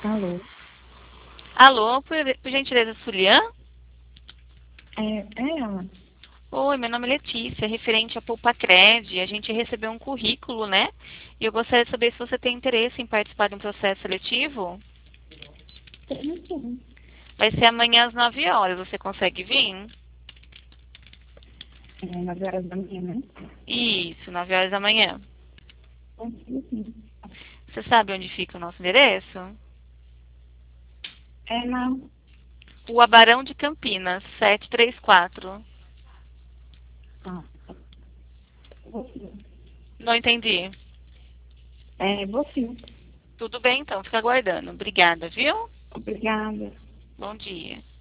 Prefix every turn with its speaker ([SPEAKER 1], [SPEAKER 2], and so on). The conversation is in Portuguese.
[SPEAKER 1] Alô?
[SPEAKER 2] Alô, por gentileza, Sulian?
[SPEAKER 1] É ela?
[SPEAKER 2] Oi, meu nome é Letícia, referente a Pulpacred. A gente recebeu um currículo, né? E eu gostaria de saber se você tem interesse em participar de um processo seletivo.
[SPEAKER 1] Tenho sim.
[SPEAKER 2] Vai ser amanhã às 9 horas. Você consegue vir?
[SPEAKER 1] É 9 horas da manhã, né?
[SPEAKER 2] Isso, 9 horas da manhã.
[SPEAKER 1] Consigo sim.
[SPEAKER 2] Você sabe onde fica o nosso endereço?
[SPEAKER 1] É na...
[SPEAKER 2] Rua Barão de Campinas, 734.
[SPEAKER 1] Ah, vou sim.
[SPEAKER 2] Não entendi.
[SPEAKER 1] Vou sim.
[SPEAKER 2] Tudo bem, então. Fica aguardando. Obrigada, viu?
[SPEAKER 1] Obrigada.
[SPEAKER 2] Bom dia.